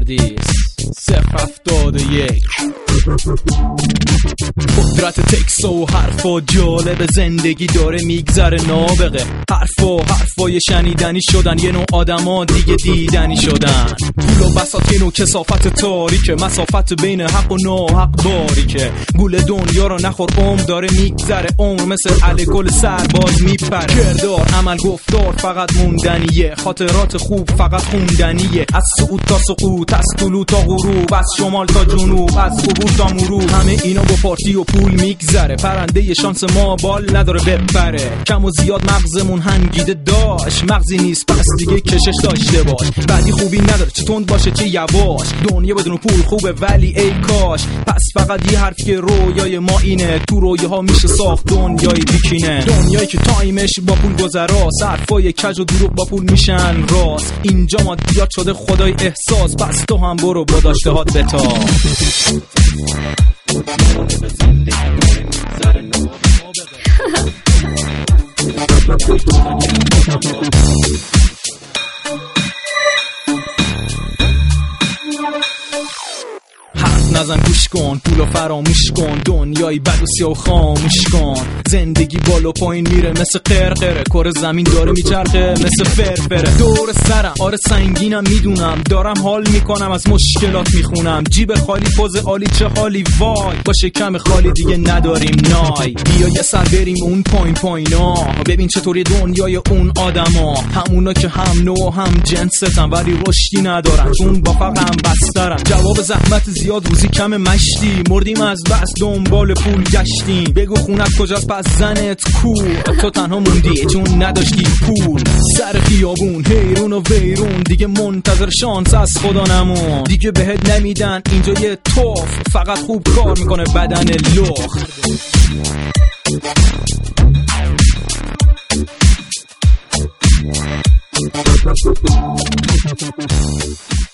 پردیس 071 قدرت تکس و حرف و جالب زندگی داره میگذره نابغه حرفای شنیدنی شدن یه نوع آدما دیگه دیدنی شدن پول و بساط یه نوع کثافت تاریکه مسافت بین حق و ناحق باریکه گول دنیا رو نخور عمر داره میگذره عمر مثل الکل سرباز میپره کردار عمل گفتار فقط موندنیه خاطرات خوب فقط خوندنیه از صعود تا سقوط از طلوع تا غروب از شمال تا جنوب از عبور تا مرور همه اینا با پارتی و پول میگذره پرنده شانس ما بال نداره بپره کم و زیاد مغزمون هنگیده داشت مغزی نیست پس دیگه کشش داشته باش بعدی خوبی نداره چه تند باشه چه یواش دنیا بدون پول خوبه ولی ای کاش پس فقط یه حرف که رویای ما اینه تو رویاها میشه ساخت دنیای بیکینه دنیایی که تایمش با پول گذراست حرفای کج و دروغ با پول میشن راست اینجا مادیات شده خدای احساس پس تو هم برو با داشته هات بتا نزن گوش کن پولو فراموش کن دنیای بد و سیاه و خاموش کن زندگی بالا پایین میره مثل قرقره کره زمین داره میچرخه مثل فرفره دور سرم آره سنگینم میدونم دارم حال میکنم از مشکلات میخونم جیب خالی پوز عالی چه حالی وای با شکم خالی دیگه نداریم نای بیا یه سر بریم اون پایینا ببین چطوری دنیای اون آدما همونا که هم نوع هم جنستن ولی رشدی ندارن چون با فقم بسترن جواب زحمت زیاد روزی کم مشتی مردیم از بس دنبال پول گشتیم بگو خونت کجاست پس زنت کو تو تنها موندی چون نداشتی پول سر خیابون حیرون و ویرون دیگه منتظر شانس از خدا نمون دیگه بهت نمیدن اینجا یه توف فقط خوب کار میکنه بدن لخت